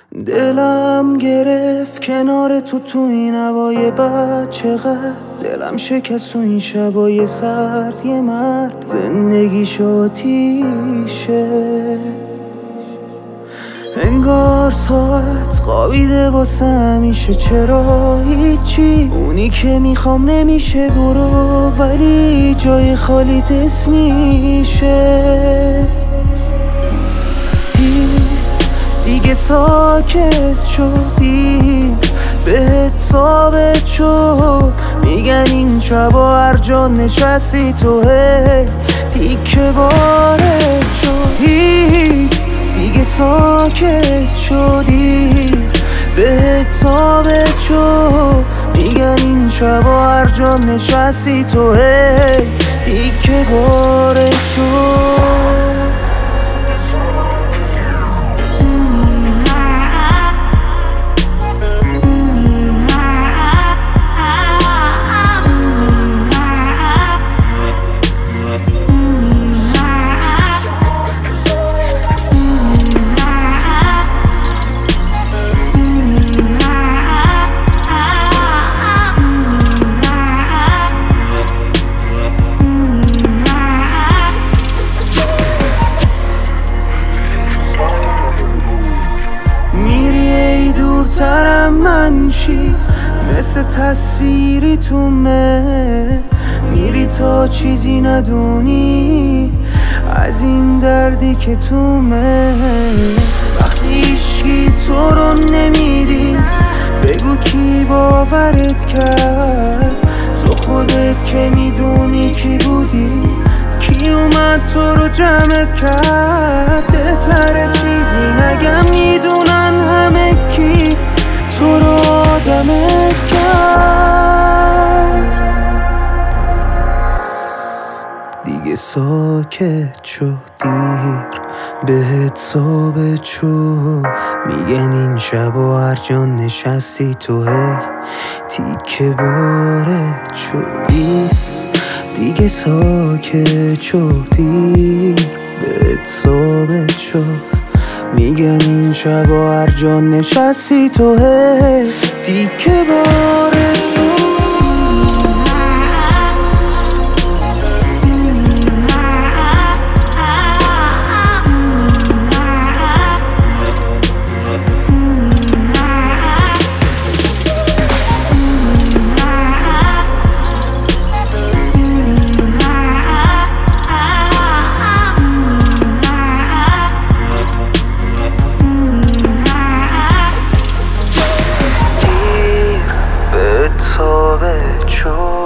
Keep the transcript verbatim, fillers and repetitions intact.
دلم گرفت کنار تو تو این هوای بد، چقدر دلم شکست تو این شبای سرد. یه مرد زندگیش آتیشه، انگار ساعت خوابیده واسه همیشه. چرا هیچی اونی که میخوام نمیشه، برو ولی جای خالی دست میشه. پیس دیگه ساکت شدی، بهت ثابت شد. میگن این شبا هر جا نشستی تو هی تیکه بارت شد. پیس دیگه ساکت شدی، بهت ثابت شد. میگن این شبا هر جا نشستی تو هی تیکه بارت شد. دورترم من چی مثل تصویری تو مه، میری تا چیزی ندونی از این دردی که تو مه. وقتی هیچکی تو رو نمیدی بگو کی باورت کرد، تو خودت که میدونی کی بودی، کی اومد تو رو جمعت کرد. بهتره چیزی نگم، میدونن همه کی تو رو آدمت کرد. دیگه ساکت شد، دیر بهت ثابت شد. میگن این شبا هر جا نشستی تو هی تیکه بارت شد. دیگه ساکت شدی، بهت ثابت شد. میگن این شبا هر جا نشستی تو هی تیکه بارت شد. ثابت شد.